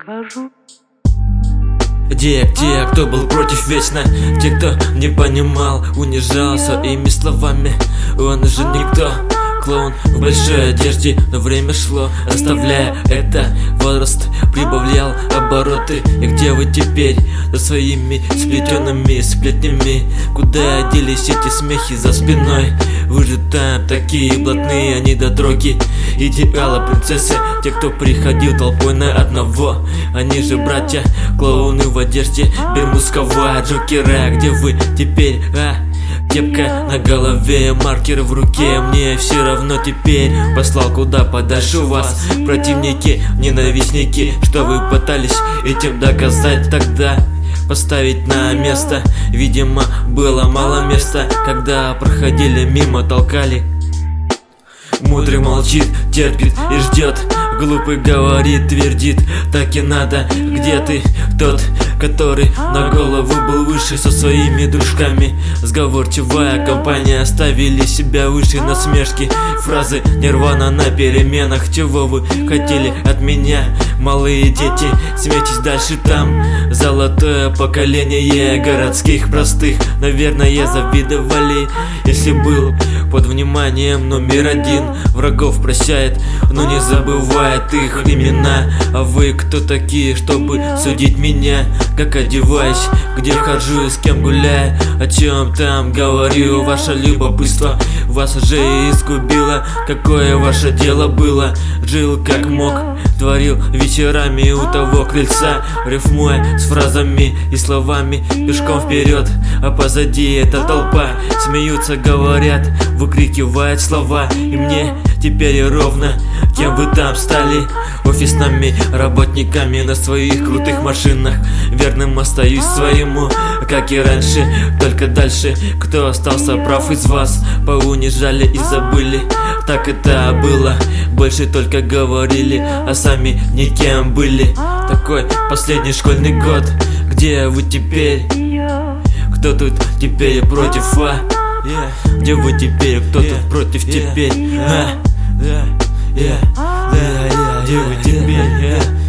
скажу. Где, кто был против вечно? Те, кто не понимал, унижал своими словами. Он же никто, клоун в большой одежде. Но время шло, оставляя это. Возраст прибавлял обороты. И где вы теперь? За своими сплетенными сплетнями. Куда делись эти смехи за спиной? Вы же там такие блатные недотроги. Идеала принцессы, те, кто приходил толпой на одного. Они же братья, клоуны в одежде бермудского джокера. Где вы теперь, а? Кепка на голове, маркер в руке. Мне все равно теперь. Послал куда подальше вас противники, ненавистники. Что вы пытались этим доказать тогда? Поставить на место. Видимо, было мало места, когда проходили мимо, толкали. Мудрый молчит, терпит и ждет. Глупый говорит, твердит, так и надо. Где ты, тот, который на голову был выше со своими дружками? Сговорчивая компания, оставили себя выше насмешки. Фразы нирвана на переменах. Чего вы хотели от меня, малые дети? Смейтесь дальше там. Золотое поколение городских простых. Наверное, завидовали, если был под вниманием номер один. Врагов прощает, но не забывает их имена. А вы кто такие, чтобы судить меня? Как одеваюсь, где хожу и с кем гуляю, о чем там говорю? Ваше любопытство вас уже изгубило. Какое ваше дело было? Жил как мог, творил вечерами у того крыльца, рифмуя с фразами и словами. Пешком вперед, а позади эта толпа. Смеются, говорят, выкрикивают слова. И мне теперь ровно, кем вы там стали? Офисными работниками на своих крутых машинах. Верным остаюсь своему, как и раньше, только дальше. Кто остался прав из вас? Поунижали и забыли. Так это было, больше только говорили, а сами никем были. Такой последний школьный год. Где вы теперь? Кто тут теперь против, а? Где вы теперь? Кто тут против теперь? Где вы теперь?